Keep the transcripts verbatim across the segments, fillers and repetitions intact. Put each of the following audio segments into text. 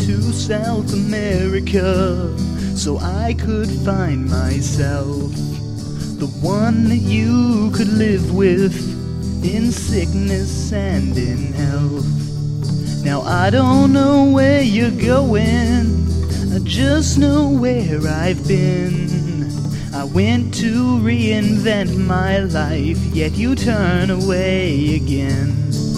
to South America so I could find myself, the one that you could live with in sickness and in health. Now I don't know where you're going, I just know where I've been. I went to reinvent my life, yet you turn away again.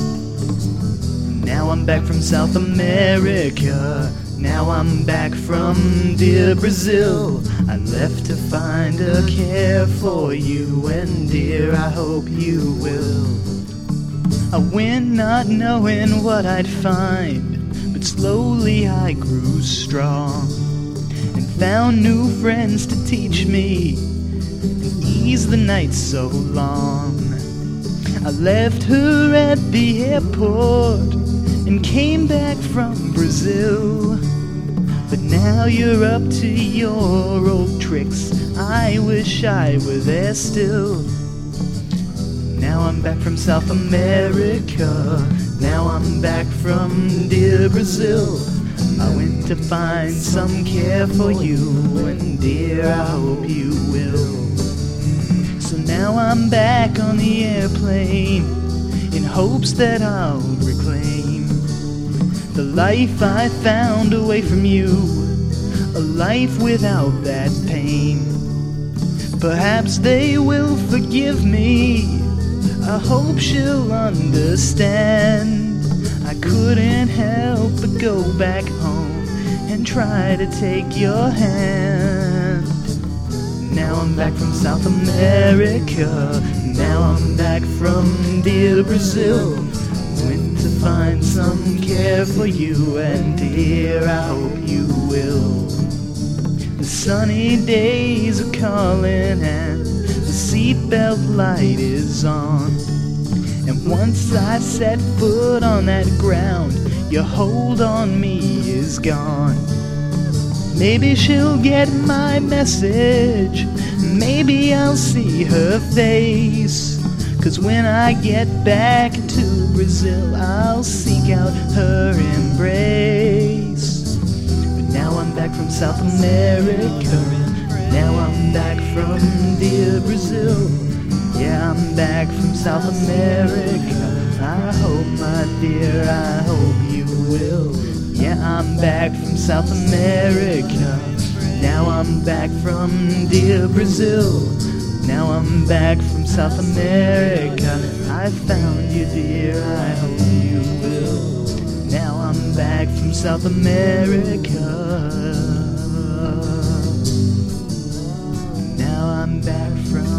Now I'm back from South America, now I'm back from dear Brazil. I left to find a care for you, and dear, I hope you will. I went not knowing what I'd find, but slowly I grew strong and found new friends to teach me and ease the night so long. I left her at the airport and came back from Brazil, but now you're up to your old tricks. I wish I were there still. Now I'm back from South America, now I'm back from dear Brazil. I went to find some care for you, and dear, I hope you will. So now I'm back on the airplane in hopes that I'll reclaim the life I found away from you, a life without that pain. Perhaps they will forgive me, I hope she'll understand. I couldn't help but go back home and try to take your hand. Now I'm back from South America, now I'm back from dear Brazil. Went to find some care for you, and dear, I hope you will. The sunny days are calling and the seatbelt light is on, and once I set foot on that ground, your hold on me is gone. Maybe she'll get my message, maybe I'll see her face, 'cause when I get back to Brazil, I'll seek out her embrace. But now I'm back from South America, now I'm back from dear Brazil. Yeah, I'm back from South America, I hope, my dear, I hope you will. Yeah, I'm back from South America, now I'm back from dear Brazil. Now I'm back from South America, I found you, dear, I hope you will. Now I'm back from South America, now I'm back from